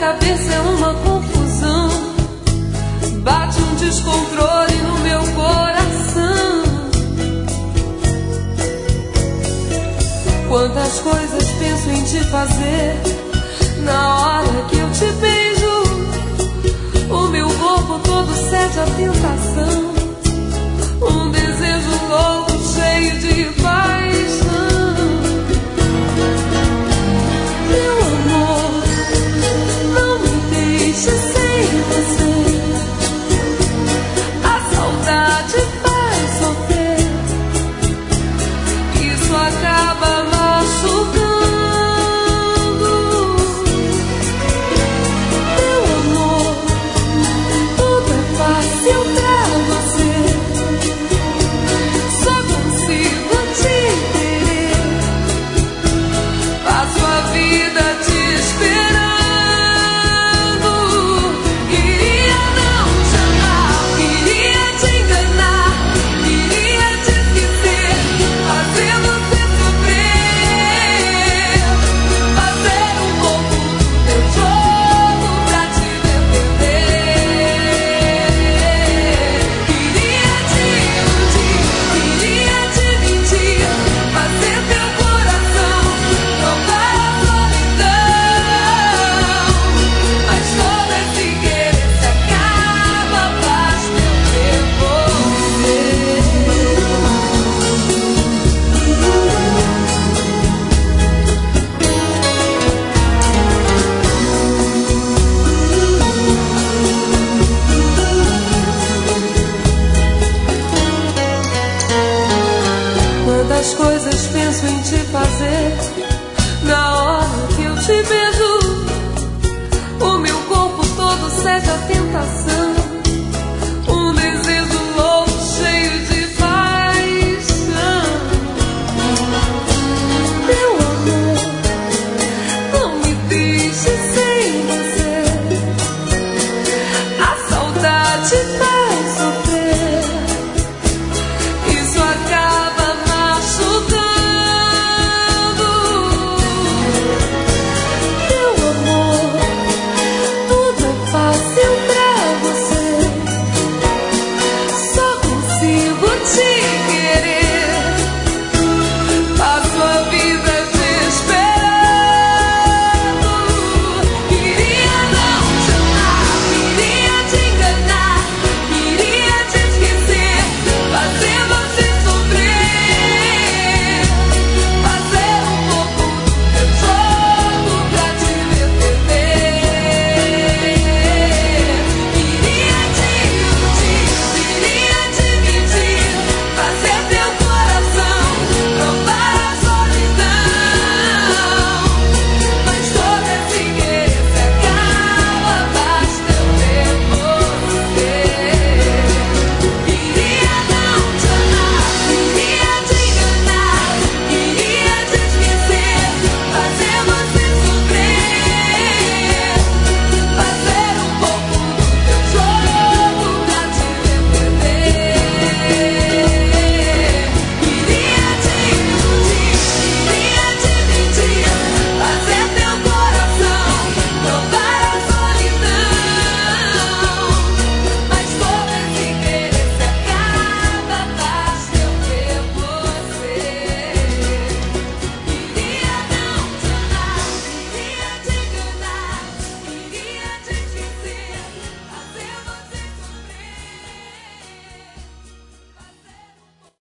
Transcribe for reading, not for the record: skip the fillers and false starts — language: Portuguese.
cabeça é uma confusão. Bate um descontrole no meu coração. Quantas coisas penso em te fazer na hora que eu te beijo. O meu corpo todo cede à tentação. Um desejo louco cheio de paixão. Meu amor, não me deixe sem você. A saudade faz sofrer. Isso acaba machucando. Meu amor, tudo é fácil pra você. Só consigo te querer. Passo a vida te esperando. Queria não te amar, queria te enganar, queria te esquecer, fazer você sofrer, fazer um pouco do teu jogo pra te defender. Queria te iludir, queria te mentir, fazer teu coração tocar a solidão. Mas todo esse querer se acaba, basta eu ter você. Quantas coisas penso em te fazer na hora que eu te beijo. O meu corpo todo cede à tentação.